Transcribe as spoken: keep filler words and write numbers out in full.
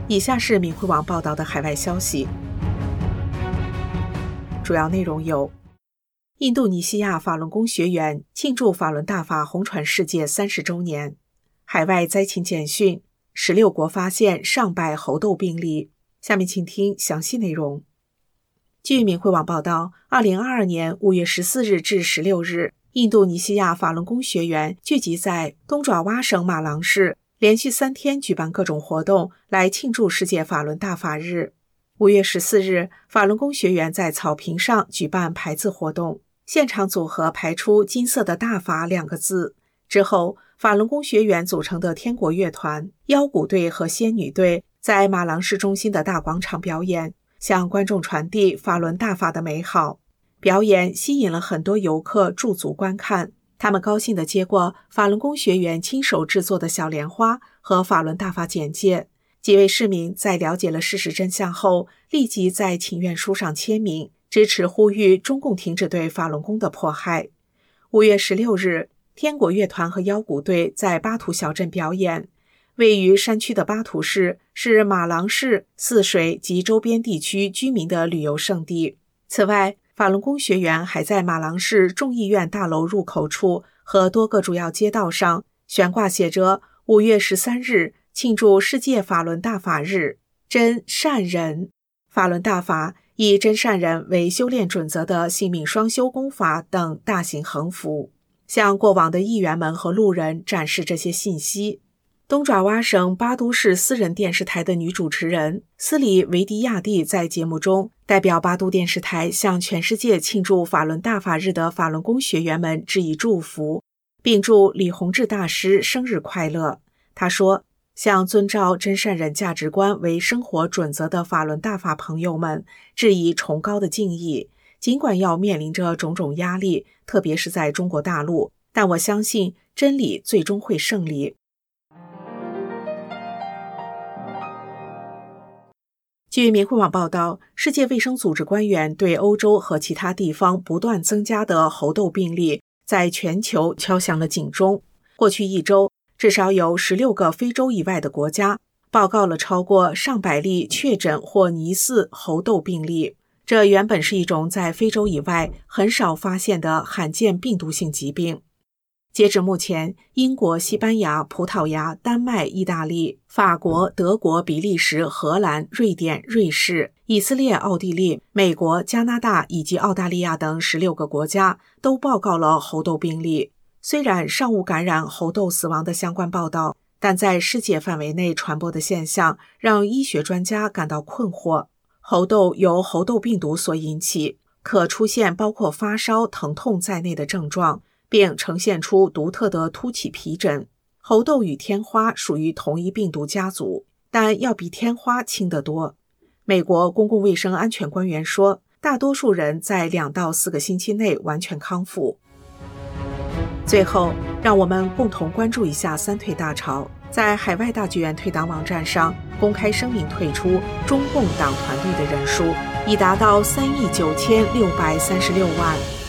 以下是明慧网报道的海外消息，主要内容有：印度尼西亚法轮功学员庆祝法轮大法红传世界三十周年；海外灾情简讯，十六国发现上百猴痘病例。下面请听详细内容。据明慧网报道，二零二二年五月十四日至十六日，印度尼西亚法轮功学员聚集在东爪哇省马郎市，连续三天举办各种活动来庆祝世界法轮大法日。五月十四日，法轮功学员在草坪上举办排字活动，现场组合排出金色的大法两个字。之后，法轮功学员组成的天国乐团、腰鼓队和仙女队在马郎市中心的大广场表演，向观众传递法轮大法的美好。表演吸引了很多游客驻足观看，他们高兴地接过法轮功学员亲手制作的小莲花和法轮大法简介。几位市民在了解了事实真相后，立即在请愿书上签名，支持呼吁中共停止对法轮功的迫害。五月十六日，天国乐团和腰鼓队在巴图小镇表演。位于山区的巴图市是马郎市、泗水及周边地区居民的旅游胜地。此外，法轮功学员还在马郎市众议院大楼入口处和多个主要街道上悬挂写着五月十三日庆祝世界法轮大法日，真善人。法轮大法以真善人为修炼准则的性命双修功法等大型横幅，向过往的议员们和路人展示这些信息。东爪哇省巴都市私人电视台的女主持人斯里维迪亚蒂在节目中代表巴都电视台向全世界庆祝法轮大法日的法轮功学员们致以祝福，并祝李洪志大师生日快乐。她说，向遵照真善人价值观为生活准则的法轮大法朋友们致以崇高的敬意。尽管要面临着种种压力，特别是在中国大陆，但我相信真理最终会胜利。据明慧网报道，世界卫生组织官员对欧洲和其他地方不断增加的猴痘病例在全球敲响了警钟。过去一周，至少有十六个非洲以外的国家报告了超过上百例确诊或疑似猴痘病例。这原本是一种在非洲以外很少发现的罕见病毒性疾病。截至目前，英国、西班牙、葡萄牙、丹麦、意大利、法国、德国、比利时、荷兰、瑞典、瑞士、以色列、奥地利、美国、加拿大以及澳大利亚等十六个国家都报告了猴痘病例。虽然尚无感染猴痘死亡的相关报道，但在世界范围内传播的现象让医学专家感到困惑。猴痘由猴痘病毒所引起，可出现包括发烧、疼痛在内的症状，并呈现出独特的凸起皮疹。猴痘与天花属于同一病毒家族，但要比天花轻得多。美国公共卫生安全官员说，大多数人在两到四个星期内完全康复。最后，让我们共同关注一下三退大潮。在海外大剧院退党网站上公开声明退出中共党团队的人数已达到三亿九千六百三十六万。